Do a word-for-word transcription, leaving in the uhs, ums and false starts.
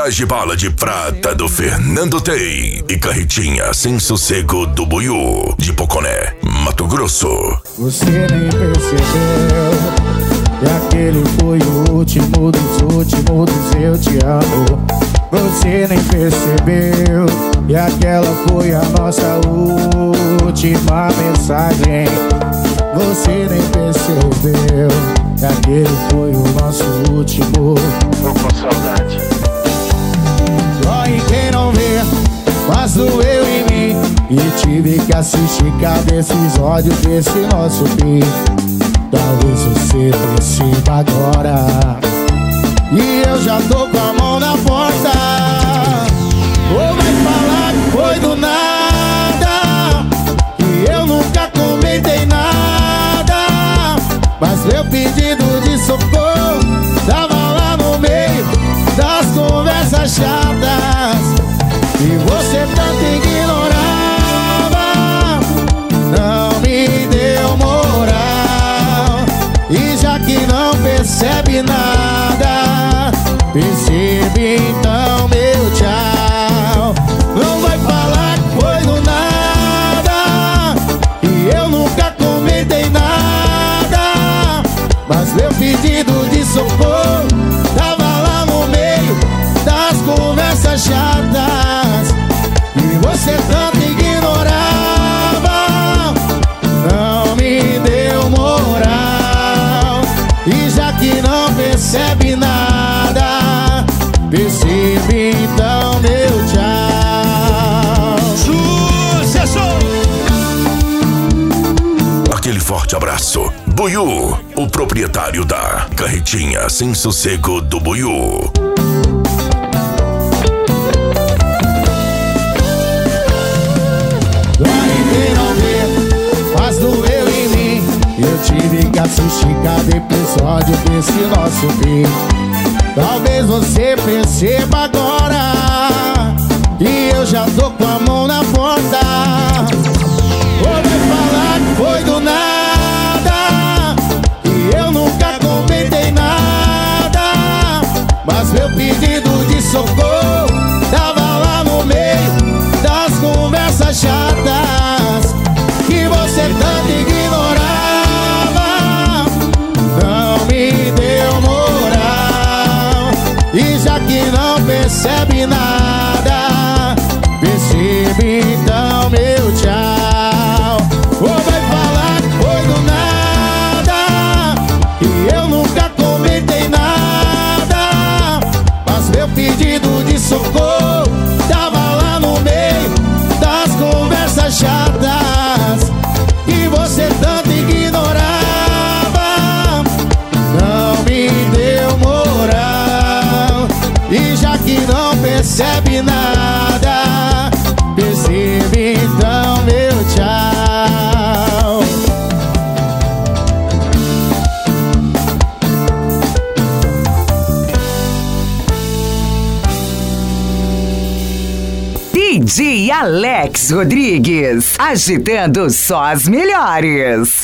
Traje bala de prata do Fernando Tei e carretinha sem sossego do Buiú, de Poconé, Mato Grosso. Você nem percebeu que aquele foi o último dos últimos eu te amo. Você nem percebeu que aquela foi a nossa última mensagem. Você nem percebeu que aquele foi o nosso último. Tô com saudade. Dói quem não vê, mas doeu em mim. E tive que assistir cada episódio desse nosso fim. Talvez você perceba agora, e eu já tô com a mão na porta. Ou vai falar que foi do nada, que eu nunca comentei nada, mas meu pedido de socorro tava lá no meio das conversas chatas e você tanto ignorava. Não me deu moral, e já que não percebe nada, percebe então meu tchau. Não vai falar que foi do nada, e eu nunca comentei nada, mas meu pedido de socorro tava lá no meio das conversas chatas e você tanto ignorava. Não me deu moral, e já que não percebe nada, percebe então meu tchau. Sucesso! Aquele forte abraço. Buiú, o proprietário da carretinha sem sossego do Buiú. Quem não vê, mas doeu em mim. Eu tive que assistir cada episódio desse nosso fim. Talvez você perceba agora, e eu já tô com a mão na porta. Ou vai falar que foi do nada, e eu nunca comentei nada, mas meu pedido de socorro tava lá no meio das conversas chatas que você tanto ignorava. Não me deu moral, e já que não percebe nada, percebe então meu tchau. Ou vai falar que foi do nada, e eu nunca comentei nada, mas meu pedido de socorro tava lá no meio das conversas chatas que você tanto ignorava. Não me deu moral, e já que não percebe nada, percebe então meu tchau. D J Alex Rodrigues, agitando só as melhores.